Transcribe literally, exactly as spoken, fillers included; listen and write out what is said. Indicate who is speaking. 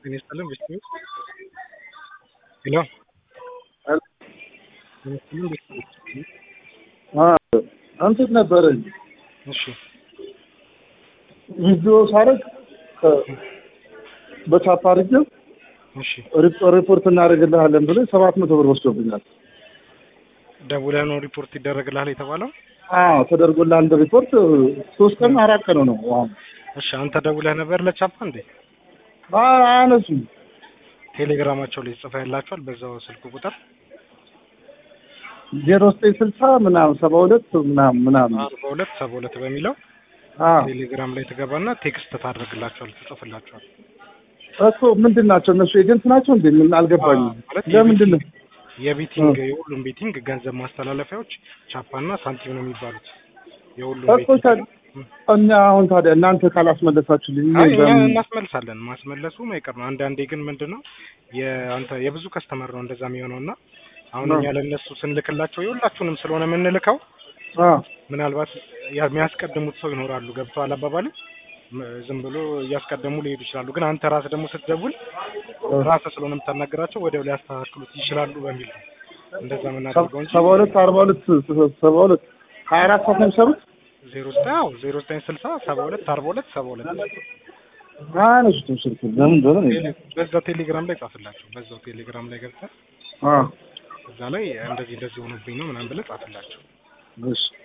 Speaker 1: Ministalım bitti. Hello.
Speaker 2: Hello.
Speaker 1: Ministalım bitti.
Speaker 2: हाँ अंकित ने पर
Speaker 1: እሺ
Speaker 2: ቪዲዮ ሳረግ በቻፓ አድርጌው
Speaker 1: እሺ
Speaker 2: ሪፖርት እናደርግልሃለን ብሎ ሰባት መቶ ብር ወስዶብኛል።
Speaker 1: ደውለህ ነው ሪፖርት ይደረግልሃል የተባለው?
Speaker 2: አዎ ተደርጎልሃል እንደ ሪፖርት ሶስት ቀን አራት ቀን ነው። አሁን
Speaker 1: እሺ አንተ ደውለህ ነበር ለቻፓ እንዴ?
Speaker 2: አነሱም
Speaker 1: ቴሌግራማቸው ላይ ጽፈህ ያላችኋል በዛው ስልክ ቁጥር
Speaker 2: ዜሮ ዘጠኝ ስልሳ ምናምን ሰባ ሁለት ምናምን ምናምን
Speaker 1: አርባ ሁለት ሰባ ሁለት በሚለው ቴሌግራም ላይ ትገባና ቴክስት ታደርግላችኋል ትጽፍላችኋል።
Speaker 2: እኮ ምንድን ናቸው እነሱ ኤጀንት ናቸው እንዴ? ምን አልገባኝም። ለምንድን ነው
Speaker 1: የቢቲንግ የሁሉም ቢቲንግ ገንዘብ ማስተላለፊያዎች ቻፓና ሳንቲም ነው የሚባሉት። የሁሉም
Speaker 2: ቢቲንግ እኛ አሁን ታዲያ እናንተ ካላስመለሳችሁልኝ
Speaker 1: እኛ እናስመልሳለን። ማስመለሱ ማይቀር ነው። አንዳንዴ ግን ምንድነው የአንተ የብዙ ከስተመር ነው እንደዛ የሚሆነውና አሁን እኛ ለነሱ ስንልክላቸው የሁላችሁንም ስለሆነ የምንልከው ምናልባት የሚያስቀድሙት ሰው ይኖራሉ። ገብተዋል አባባል ዝም ብሎ እያስቀደሙ ሊሄዱ ይችላሉ። ግን አንተ ራስህ ደግሞ ስትደውል ራስህ ስለሆነ የምታናገራቸው ወዲያው ሊያስተካክሉት ይችላሉ በሚል እንደዛ የምናደርገው እንጂ
Speaker 2: ሰባ ሁለት አርባ ሁለት ሰባ ሁለት ሀያ አራት ሰዓት ነው የሚሰሩት።
Speaker 1: ዜሮ ዘጠኝ ዜሮ ዘጠኝ ስልሳ ሰባ ሁለት አርባ ሁለት ሰባ ሁለት
Speaker 2: አነሱትም ስልክ ለምን እንደሆነ
Speaker 1: በዛው ቴሌግራም ላይ ጻፍላቸው። በዛው ቴሌግራም ላይ ገብተህ
Speaker 2: አ
Speaker 1: እዛ ላይ እንደዚህ እንደዚህ ሆኖብኝ ነው ምናምን ብለህ ጻፍላቸው።
Speaker 2: እሺ